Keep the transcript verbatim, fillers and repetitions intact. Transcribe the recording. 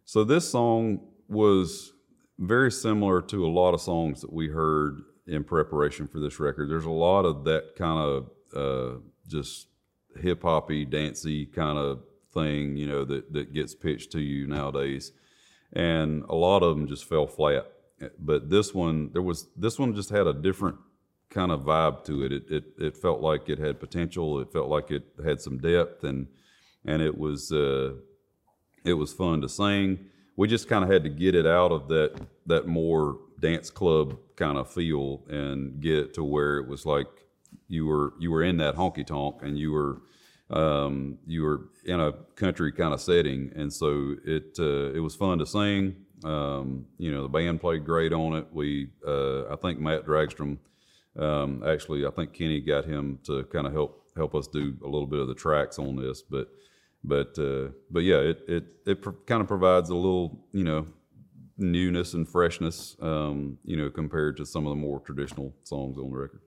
So this song was very similar to a lot of songs that we heard in preparation for this record. There's a lot of that kind of uh, just hip hoppy, dancey kind of thing, you know, that that gets pitched to you nowadays, and a lot of them just fell flat. But this one, there was this one just had a different kind of vibe to it. It it it felt like it had potential. It felt like it had some depth, and and it was uh, it was fun to sing. We just kind of had to get it out of that that more dance club kind of feel and get it to where it was like you were you were in that honky tonk and you were um, you were in a country kind of setting, and so it uh, it was fun to sing. Um, you know, the band played great on it. We uh, I think Matt Dragstrom, um, actually I think Kenny got him to kind of help help us do a little bit of the tracks on this, but but uh, but yeah, it it it pr- kind of provides a little, you know, newness and freshness, um, you know, compared to some of the more traditional songs on the record.